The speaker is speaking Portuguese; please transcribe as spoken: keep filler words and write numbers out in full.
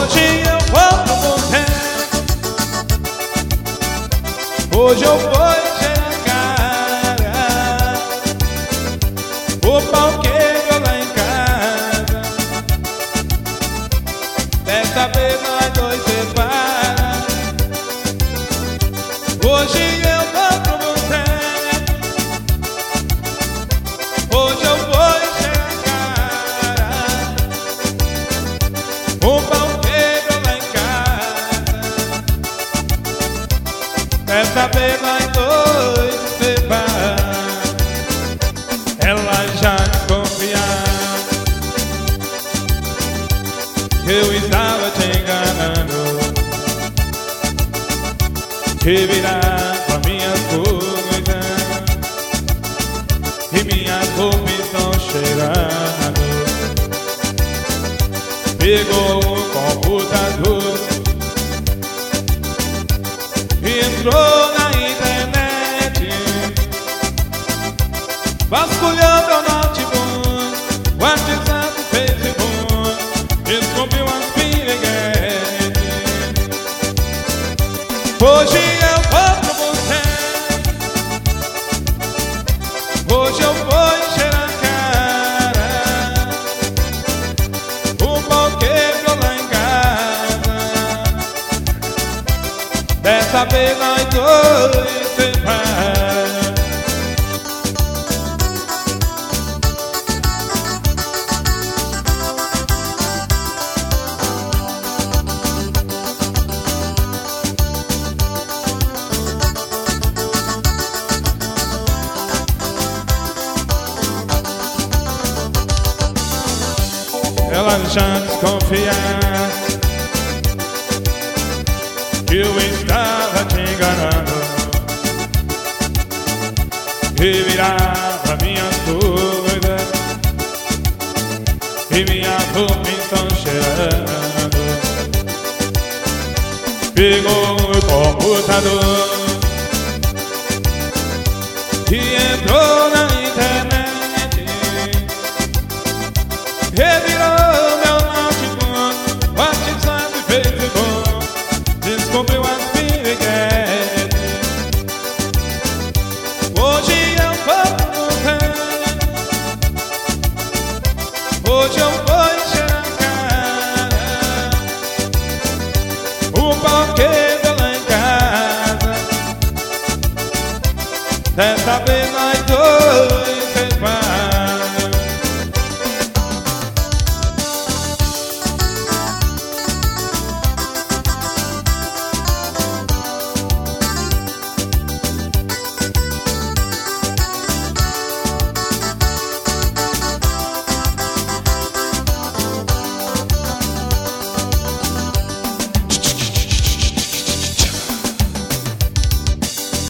Hoje eu vou pro boteco, hoje eu vou encher a cara. O palqueiro lá em casa, dessa vez nós dois separa. Hoje eu vou pro boteco, hoje eu vou encher a cara. O palqueiro lá em casa, dessa vez nós dois separa. Ela já desconfiava que eu estava te enganando, que virava minhas coisas e minhas roupas estão cheirando. Pegou o computador e entrou na internet, vasculhou meu notebook, WhatsApp, Facebook, descobriu umas piriguetes. Hoje eu vou pro boteco, hoje eu vou encher a cara. O palqueiro lá em casa, dessa vez nós dois separa. Ela já desconfiava que eu estava te enganando, que virava minhas coisas e minhas roupas estão cheirando. Pegou o computador e entrou na internet, revirou meu notebook, WhatsApp, Facebook, descobriu as piriguetes. Hoje eu vou pro boteco, hoje eu vou encher a cara. O palqueiro lá em casa, dessa vez nós dois.